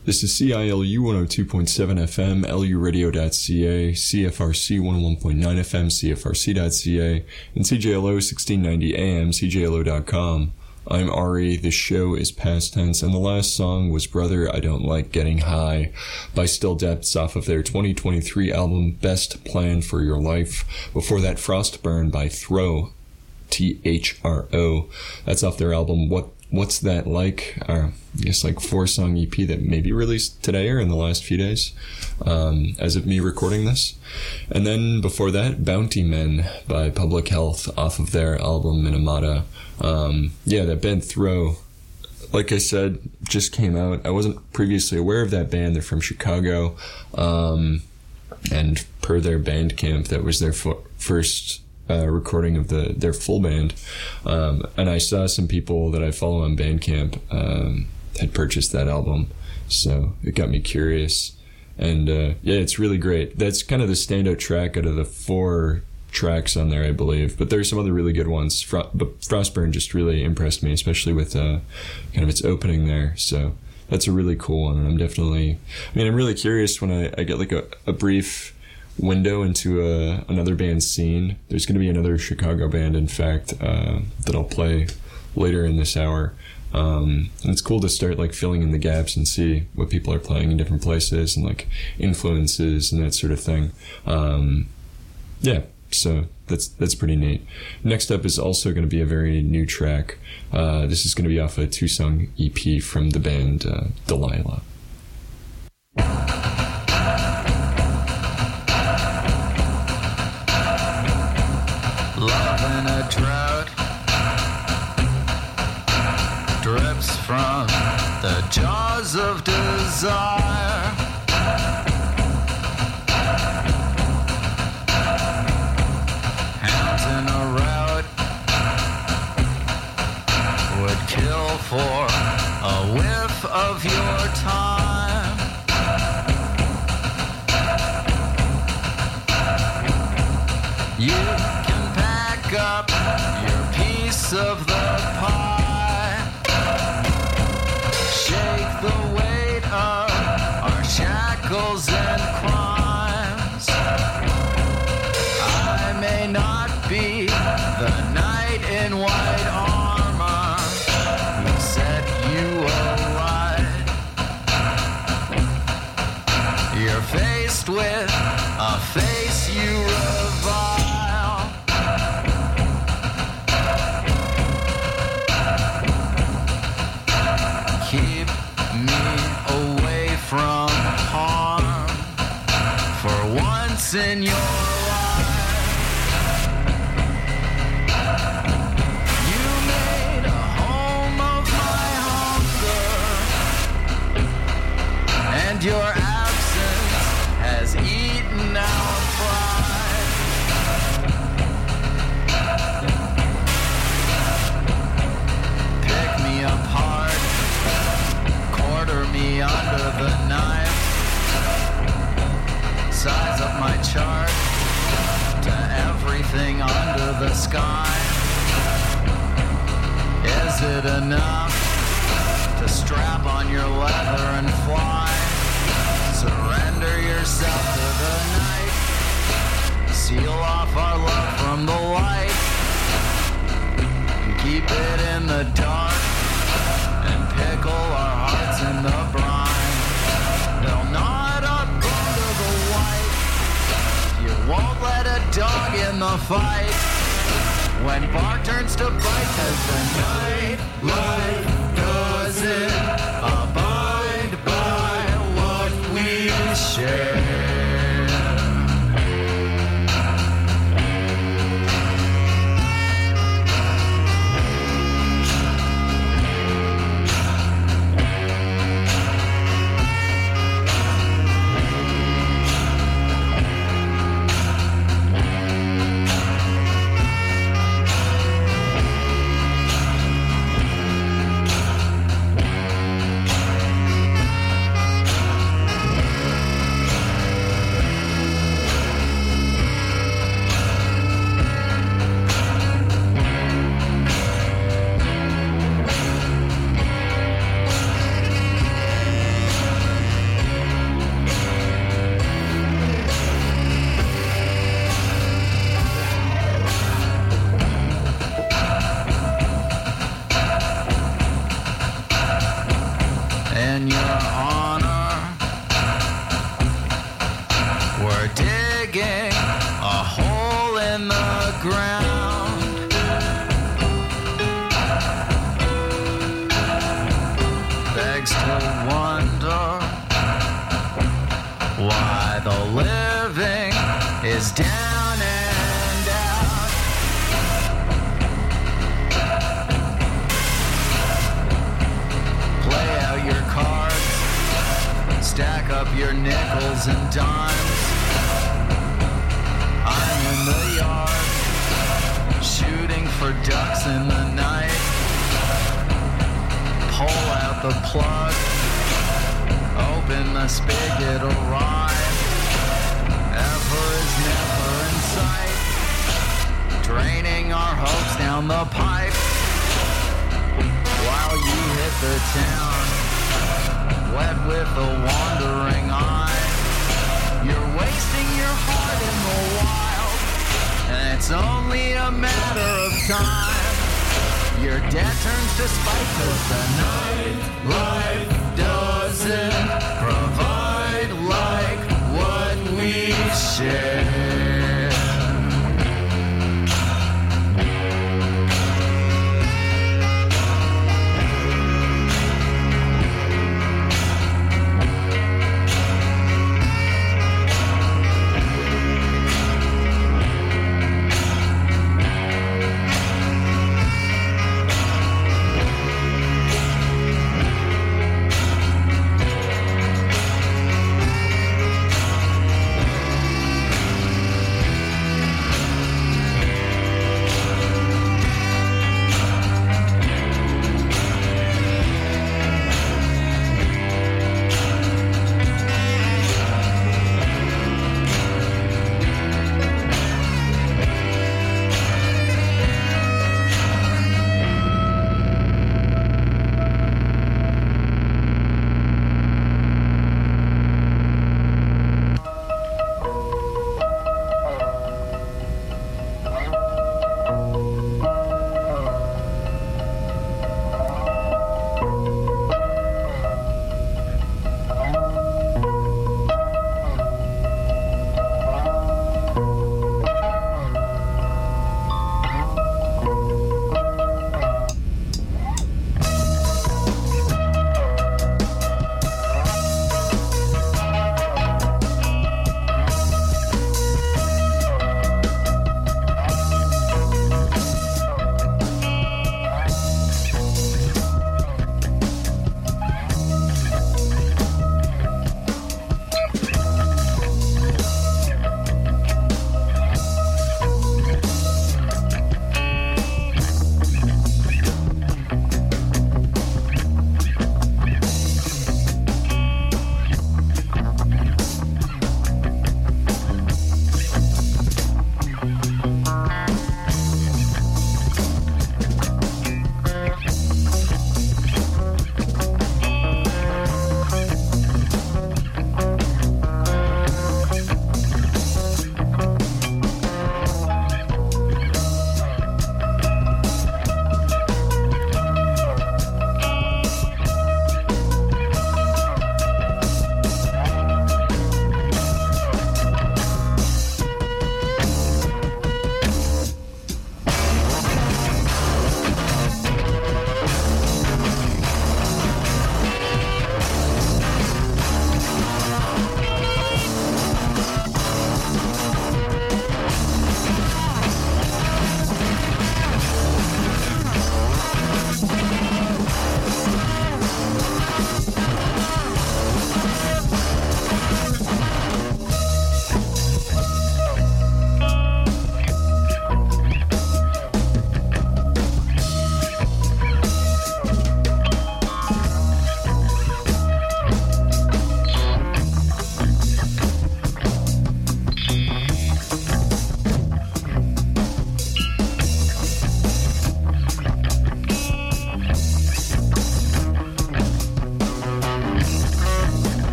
This is CILU 102.7 FM, luradio.ca, CFRC 101.9 FM, CFRC.ca, and CJLO 1690 AM, CJLO.com. I'm Ari, the show is past tense, and the last song was Brother, I Don't Like Getting High by Still Depths off of their 2023 album Best Plan for Your Life. Before that, Frostburn by Throw, Thro. That's off their album What's That Like? I guess like 4-song EP that may be released today or in the last few days, as of me recording this. And then before that, Bounty Men by Public Health off of their album Minamata. That band Throw, like I said, just came out. I wasn't previously aware of that band. They're from Chicago, and per their Bandcamp, that was their first recording of their full band. And I saw some people that I follow on Bandcamp had purchased that album, so it got me curious. And it's really great. That's kind of the standout track out of the 4 tracks on there, I believe, but there's some other really good ones. But Frostburn just really impressed me, especially with kind of its opening there. So that's a really cool one, and I'm really curious when I get like a brief window into another band's scene. There's going to be another Chicago band, in fact, that I'll play later in this hour. And it's cool to start like filling in the gaps and see what people are playing in different places and like influences and that sort of thing. So that's pretty neat. Next up is also going to be a very new track. This is going to be off a 2-song EP from the band Delilah. Love in a drought drips from the jaws of desire. Hounds in a rout would kill for a whiff of your time. You can pack up your piece of the pie. Shake the weight of our shackles and crimes. I may not be the knight in white armor who set you alight. You're faced with a face you revile. Keep me away from harm for once in your life. You made a home of my hunger, and your absence has eaten our pride. Pick me apart, quarter me under the knife, size up my chart to everything under the sky. Is it enough to strap on your leather and fly? Surrender yourself to the night, seal off our love from the light, and keep it in the dark, and pickle our hearts in the brine. They'll knot up under the white, you won't let a dog in the fight, when bark turns to bite, 'cause the night life doesn't abide by what we share. in your honor. We're digging a hole in the ground. Begs to wonder why the living is down and out. Play out your cards, stack up your nickels and dimes. I'm in the yard, shooting for ducks in the night. Pull out the plug, open the spigot awry. Ever is never in sight, draining our hopes down the pipe. While you hit the town, wet with a wandering eye. You're wasting your heart in the wild, and it's only a matter of time. Your debt turns to spite, 'cause the night life doesn't provide like what we share.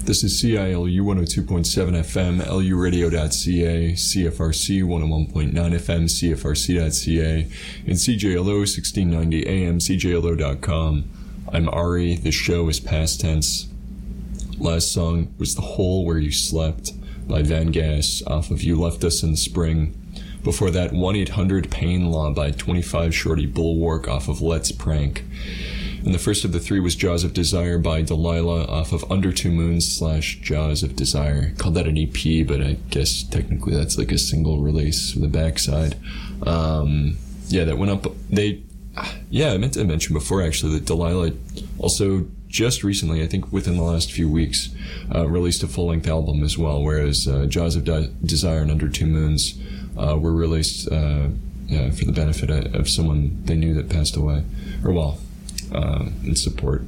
This is CILU 102.7 FM, luradio.ca, CFRC 101.9 FM, CFRC.ca, and CJLO 1690 AM, CJLO.com. I'm Ari. The show is past tense. Last song was The Hole Where You Slept by Van Gass off of You Left Us in the Spring. Before that, 1-800-PAIN Law by 25 Shorty Bulwark off of Let's Prank. And the first of the three was Jaws of Desire by Delilah off of Under Two Moons / Jaws of Desire. Called that an EP, but I guess technically that's like a single release with a backside. Yeah, that went up. I meant to mention before actually that Delilah also just recently, I think within the last few weeks, released a full-length album as well, whereas Jaws of Desire and Under Two Moons were released for the benefit of someone they knew that passed away. Or, well, in support.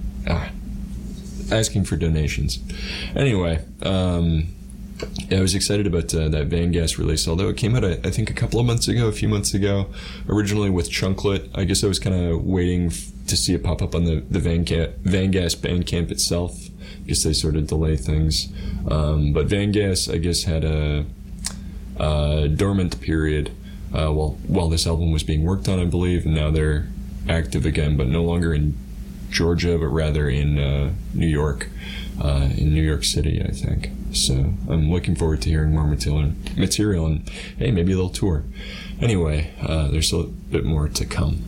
Asking for donations. Anyway, I was excited about that Van Gass release, although it came out, I think, a few months ago, originally with Chunklet. I guess I was kind of waiting to see it pop up on the Van Gass Bandcamp itself. I guess they sort of delay things. But Van Gass, I guess, had a dormant period while this album was being worked on, I believe, and now they're active again, but no longer in Georgia, but rather in New York, in New York City, I think. So I'm looking forward to hearing more material, and hey, maybe they'll tour. Anyway, there's still a bit more to come.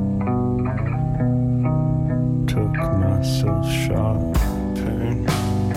Took myself shopping.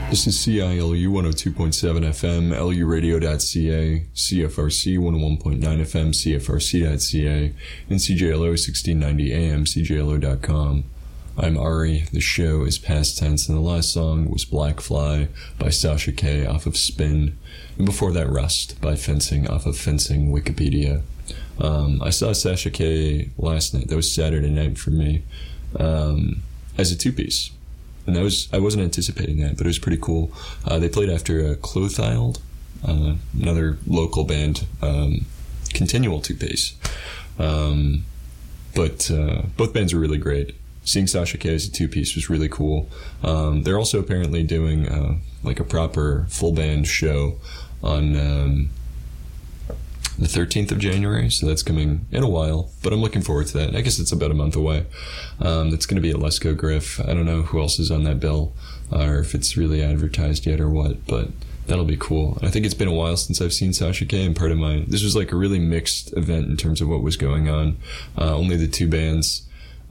This is CILU 102.7 FM, luradio.ca, CFRC 101.9 FM, CFRC.ca, and CJLO 1690 AM, CJLO.com. I'm Ari. The show is past tense, and the last song was Black Fly by Sasha K off of Spin, and before that Rust by Fencing off of Fencing Wikipedia. I saw Sasha K last night. That was Saturday night for me, as a two-piece. And I wasn't anticipating that, but it was pretty cool. They played after Clothild, another local band, continual two-piece. But both bands were really great. Seeing Sasha K as a two-piece was really cool. They're also apparently doing like a proper full band show on the 13th of January, so that's coming in a while, but I'm looking forward to that. I guess it's about a month away. That's going to be at Lesko Griff. I don't know who else is on that bill, or if it's really advertised yet or what, but that'll be cool. I think it's been a while since I've seen Sasha K, and this was like a really mixed event in terms of what was going on. Only the two bands.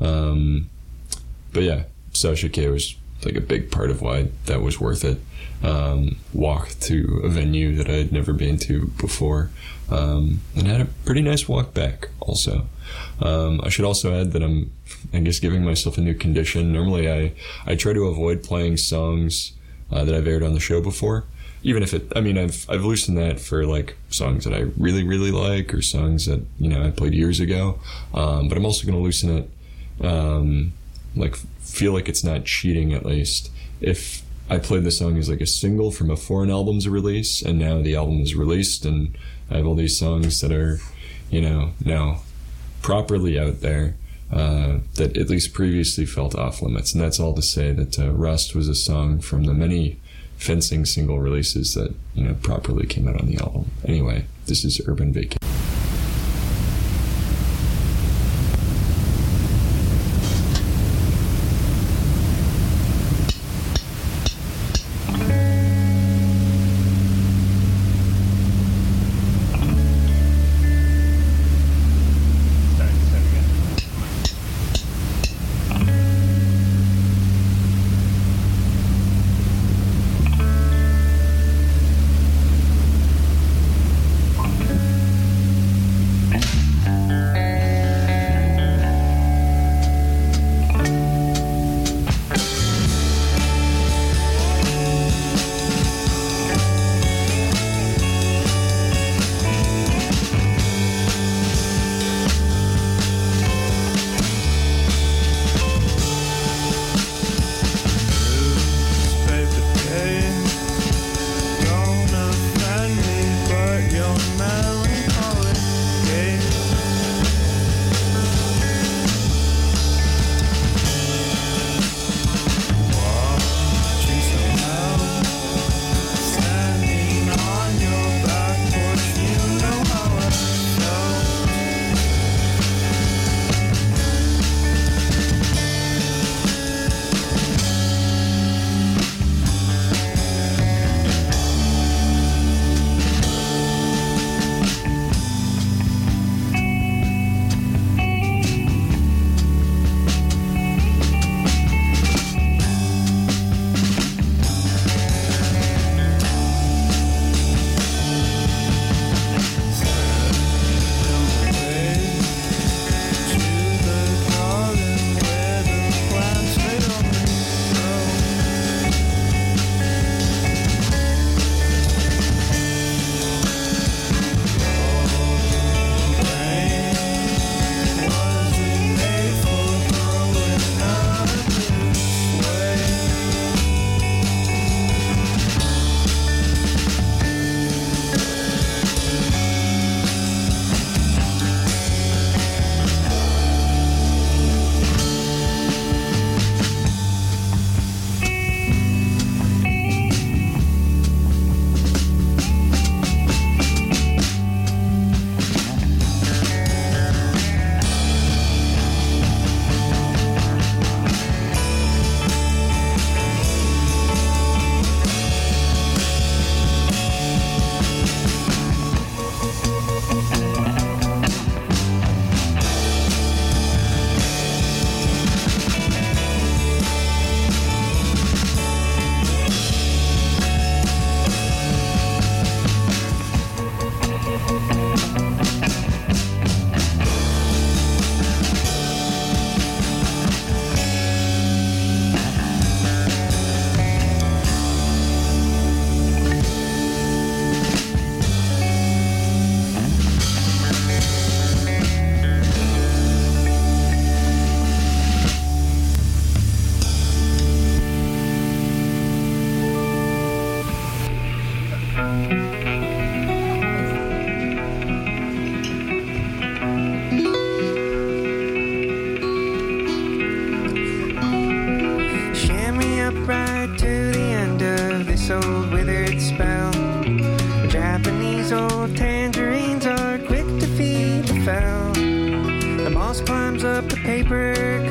But yeah, Sasha K was like a big part of why that was worth it. Walk to a venue that I had never been to before, and had a pretty nice walk back also. I should also add that I'm, I guess, giving myself a new condition. Normally I try to avoid playing songs that I've aired on the show before, even if I've loosened that for like songs that I really, really like, or songs that, I played years ago, but I'm also going to loosen it, feel like it's not cheating, at least, if I played the song as like a single from a foreign album's release, and now the album is released, and I have all these songs that are, now properly out there, that at least previously felt off limits. And that's all to say that Rust was a song from the many Fencing single releases that, properly came out on the album. Anyway, this is Urban Vacation.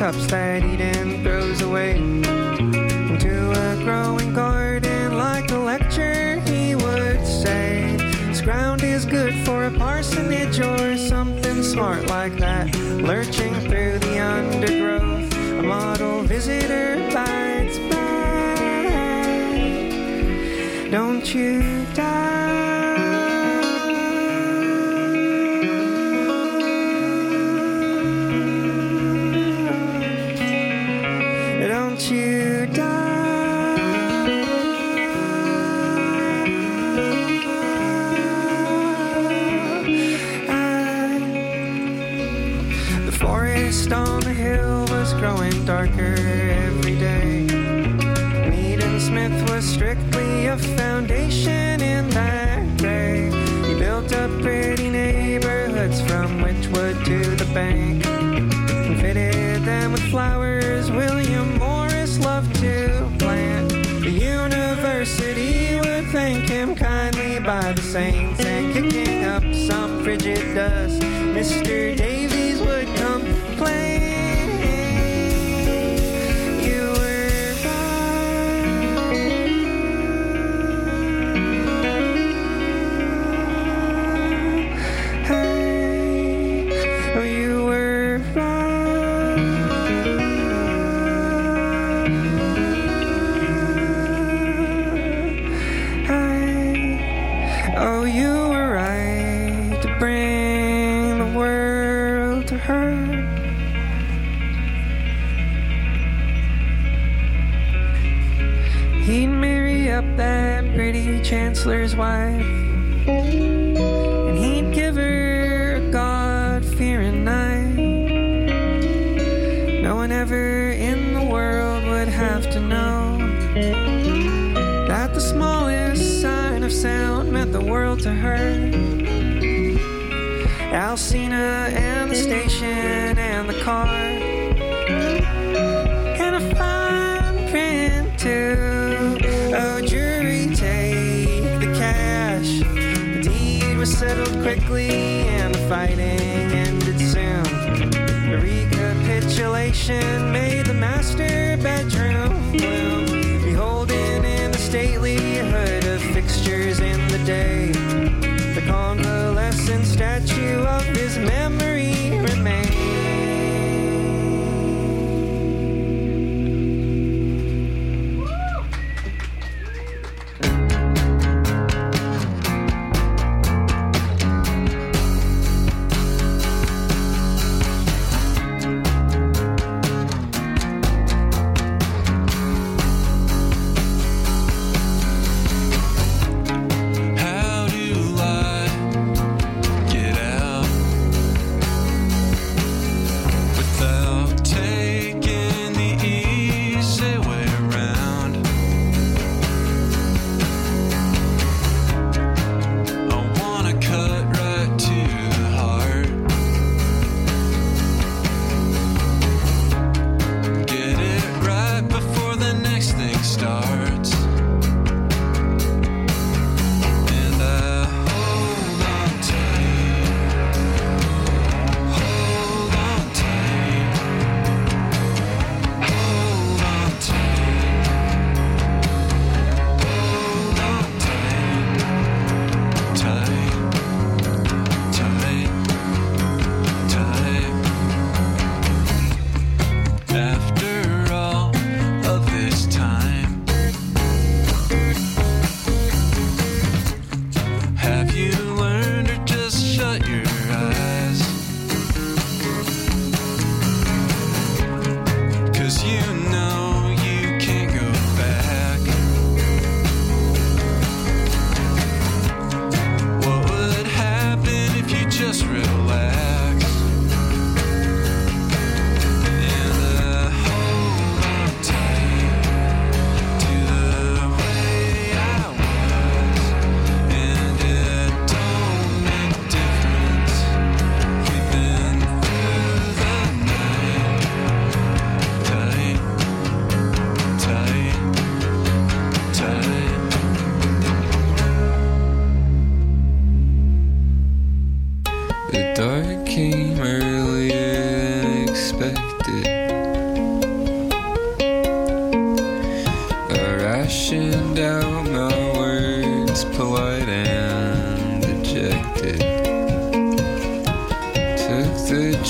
cups that Eden throws away into a growing garden like a lecture he would say. This ground is good for a parsonage or something smart like that. Lurching through the undergrowth, a model visitor bites back. Don't you die. Don't you die. The forest on the hill was growing darker every day. Mead & Smith was strictly a foundation in that gray. He built up pretty neighborhoods from Witchwood to the bank and fitted them with flowers William Morris loved to plant. The university would thank him kindly by the saints, and kicking up some frigid dust, Mr. Davies would complain. You were right. Hey, oh, you were right. Oh, you were right to bring the world to her. He'd marry up that pretty chancellor's wife, and he'd give her a God-fearing knight. No one ever in the world would have to know that the smallest sign of sound meant the world to her. Alcina and the station and the car, and a fine print too. Oh, jury, take the cash. The deed was settled quickly and the fighting ended soon. The recapitulation made the master bedroom bloom, beholden in the statelyhood of fixtures in the day. The convalescent statue of his memory remains.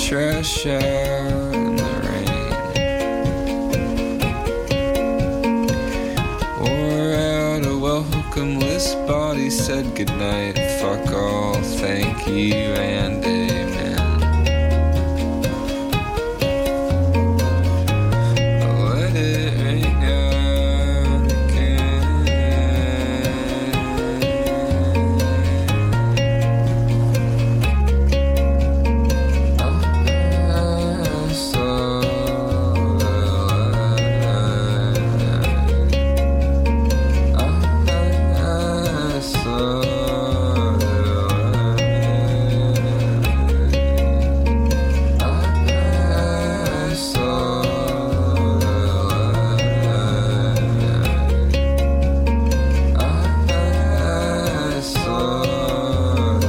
trash out in the rain. Wore out a welcome list, body said goodnight. Fuck all, thank you, and amen. Let it ring out again. I saw the light. I saw the light. I saw the light. I saw the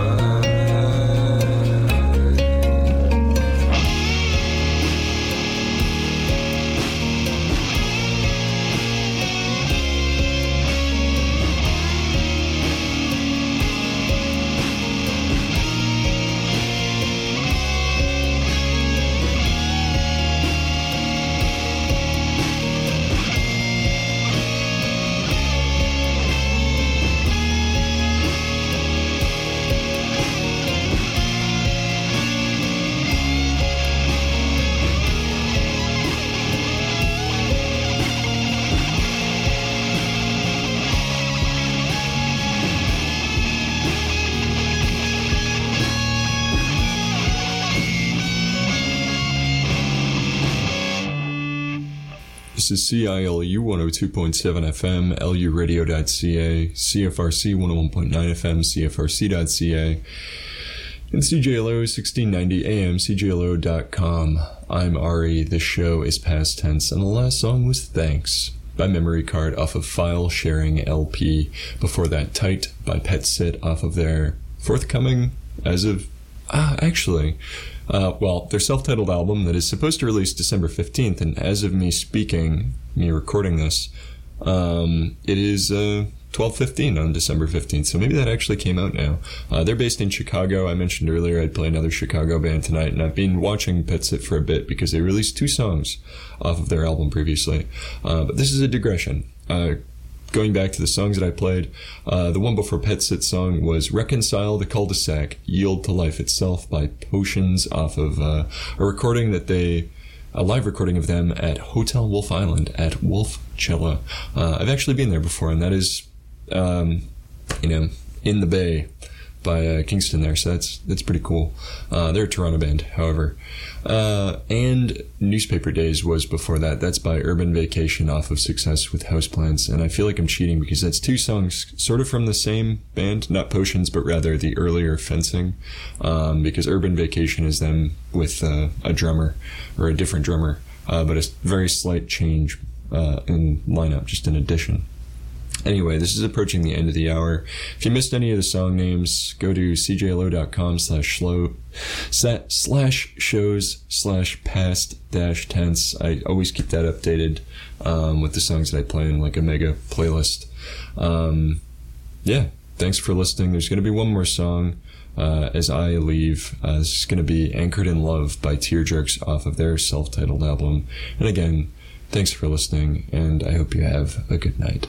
This is CILU 102.7 FM, luradio.ca, CFRC 101.9 FM, CFRC.ca, and CJLO 1690 AM, CJLO.com. I'm Ari. This show is past tense, and the last song was Thanks by Memory Card off of File Sharing LP. Before that, Tight by Pet Sit off of their forthcoming, as of, their self-titled album that is supposed to release December 15th, and as of me recording this, it is 12:15 on December 15th, so maybe that actually came out now. They're based in Chicago. I mentioned earlier I'd play another Chicago band tonight, and I've been watching Pet Sit for a bit because they released 2 songs off of their album previously. But this is a digression. Going back to the songs that I played, the one before Pet Sit song was Reconcile the Cul-de-Sac, Yield to Life Itself by Potions off of a live recording of them at Hotel Wolf Island at Wolf Cella. I've actually been there before, and that is, in the Bay by Kingston there, so that's pretty cool. They're a Toronto band, however. And Newspaper Days was before that. That's by Urban Vacation off of Success with Houseplants, and I feel like I'm cheating because that's 2 songs sort of from the same band, not Potions, but rather the earlier Fencing, because Urban Vacation is them with a drummer, or a different drummer, but a very slight change in lineup, just an addition. Anyway, this is approaching the end of the hour. If you missed any of the song names, go to cjlo.com/shows/past-tense. I always keep that updated with the songs that I play in like a mega playlist. Thanks for listening. There's going to be one more song as I leave. This is going to be Anchored in Love by Tearjerks off of their self-titled album. And again, thanks for listening, and I hope you have a good night.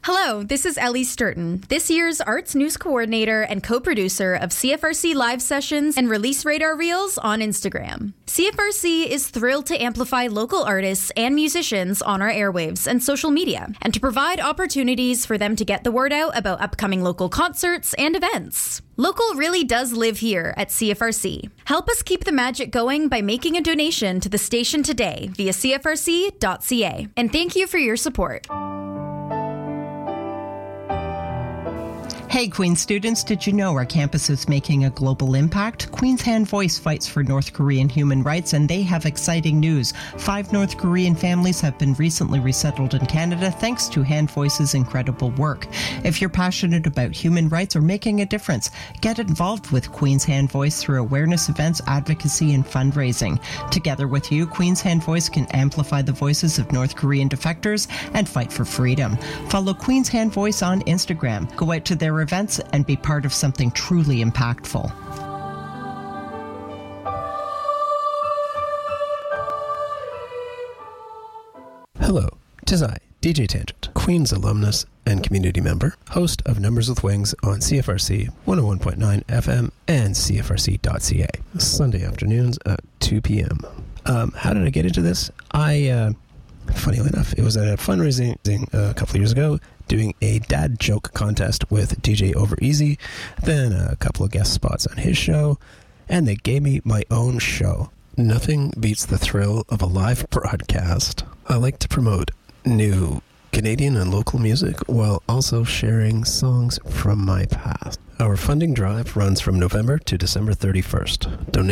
Hello, this is Ellie Sturton, this year's Arts News Coordinator and co-producer of CFRC live sessions and Release Radar Reels on Instagram. CFRC is thrilled to amplify local artists and musicians on our airwaves and social media, and to provide opportunities for them to get the word out about upcoming local concerts and events. Local really does live here at CFRC. Help us keep the magic going by making a donation to the station today via cfrc.ca. And thank you for your support. Hey, Queen's students, did you know our campus is making a global impact? Queen's Hand Voice fights for North Korean human rights, and they have exciting news. 5 North Korean families have been recently resettled in Canada thanks to Hand Voice's incredible work. If you're passionate about human rights or making a difference, get involved with Queen's Hand Voice through awareness events, advocacy, and fundraising. Together with you, Queen's Hand Voice can amplify the voices of North Korean defectors and fight for freedom. Follow Queen's Hand Voice on Instagram. Go out to their events and be part of something truly impactful. Hello, 'tis I, DJ Tangent, Queen's alumnus and community member, host of Numbers with Wings on CFRC 101.9 FM and CFRC.ca, Sunday afternoons at 2 p.m. How did I get into this? Funnily enough, it was at a fundraising a couple of years ago, doing a dad joke contest with DJ Over Easy, then a couple of guest spots on his show, and they gave me my own show. Nothing beats the thrill of a live broadcast. I like to promote new Canadian and local music while also sharing songs from my past. Our funding drive runs from November to December 31st. Donate